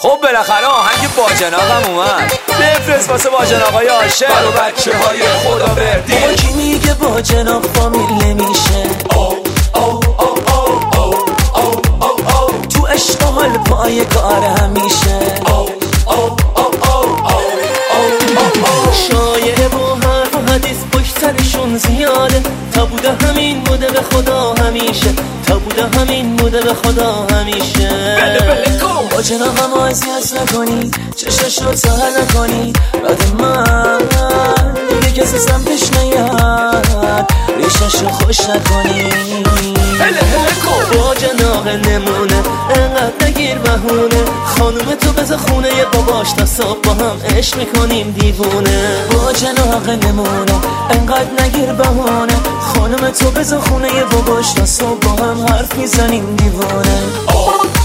خب بالاخره آهنگ باجناقم اومد، بفرست واسه باجناقای عاشق برو بچه های خدا بردی. با کی میگه باجناق فامیل نمیشه؟ تو عشق حال پای کار همیشه. شایعه با حرف و حدیث پشت سرشون زیاده، تا بوده همین بوده به خدا همیشه، تا بوده همین بوده به خدا همیشه. باجناقم اذیت نکنی، چشمشو سهر نکنی، بعد من دیگه کسی سمتش نیاد، ریششو خوش نکنی. باجناق نمونه انقدر نگیر بهونه، خانوم تو بذار خونه ی باباش تا صبح با هم عشق میکنیم دیوونه. باجناق نمونه انقدر نگیر بهونه، خانوم تو بذار خونه ی باباش تا صبح با هم حرف میزنیم دیوونه.